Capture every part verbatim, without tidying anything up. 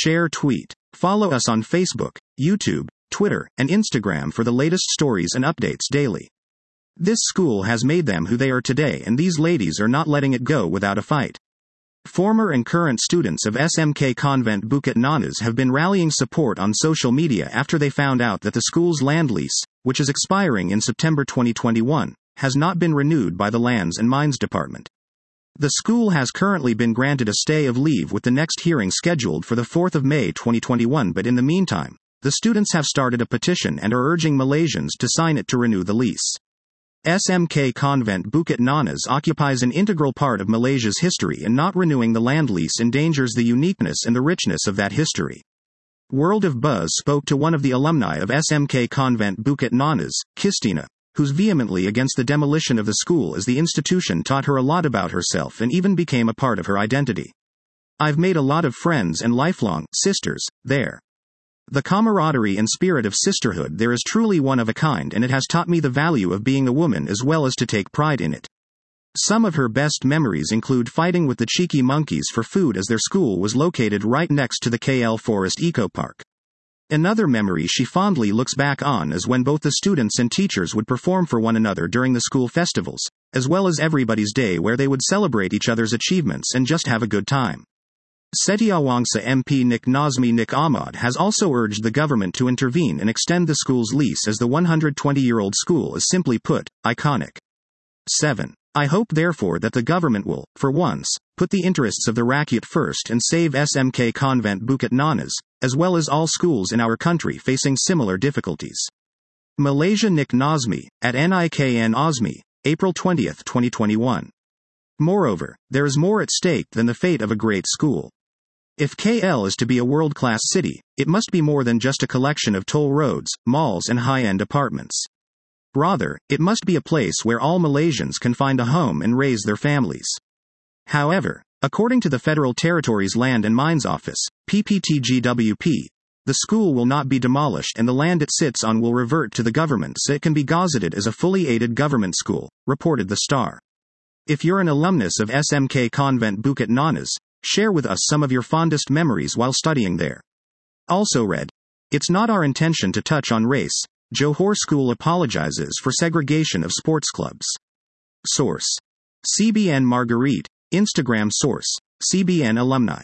Share tweet. Follow us on Facebook, YouTube, Twitter, and Instagram for the latest stories and updates daily. This school has made them who they are today, and these ladies are not letting it go without a fight. Former and current students of S M K Convent Bukit Nanas have been rallying support on social media after they found out that the school's land lease, which is expiring in September twenty twenty-one, has not been renewed by the Lands and Mines Department. The school has currently been granted a stay of leave with the next hearing scheduled for the fourth of May twenty twenty-one, but in the meantime, the students have started a petition and are urging Malaysians to sign it to renew the lease. S M K Convent Bukit Nanas occupies an integral part of Malaysia's history, and not renewing the land lease endangers the uniqueness and the richness of that history. World of Buzz spoke to one of the alumni of S M K Convent Bukit Nanas, Kistina, who's vehemently against the demolition of the school, as the institution taught her a lot about herself and even became a part of her identity. "I've made a lot of friends and lifelong sisters there. The camaraderie and spirit of sisterhood there is truly one of a kind, and it has taught me the value of being a woman as well as to take pride in it." Some of her best memories include fighting with the cheeky monkeys for food, as their school was located right next to the K L Forest Eco Park. Another memory she fondly looks back on is when both the students and teachers would perform for one another during the school festivals, as well as Everybody's Day, where they would celebrate each other's achievements and just have a good time. Setiawangsa M P Nik Nazmi Nik Ahmad has also urged the government to intervene and extend the school's lease, as the one hundred twenty-year-old school is, simply put, iconic. seven. I hope therefore that the government will, for once, put the interests of the rakyat first and save S M K Convent Bukit Nanas, as well as all schools in our country facing similar difficulties. Malaysia Nik Nazmi, at Nikn Osmi, April twentieth twenty twenty-one. Moreover, there is more at stake than the fate of a great school. If K L is to be a world-class city, it must be more than just a collection of toll roads, malls and high-end apartments. Rather, it must be a place where all Malaysians can find a home and raise their families. However, according to the Federal Territories Land and Mines Office, P P T G W P, the school will not be demolished and the land it sits on will revert to the government so it can be gazetted as a fully aided government school, reported the Star. If you're an alumnus of S M K Convent Bukit Nanas, share with us some of your fondest memories while studying there. Also read, it's not our intention to touch on race. Johor School apologizes for segregation of sports clubs. Source: C B N Marguerite. Instagram source: C B N Alumni.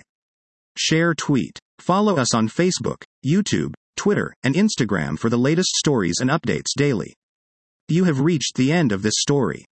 Share tweet. Follow us on Facebook, YouTube, Twitter, and Instagram for the latest stories and updates daily. You have reached the end of this story.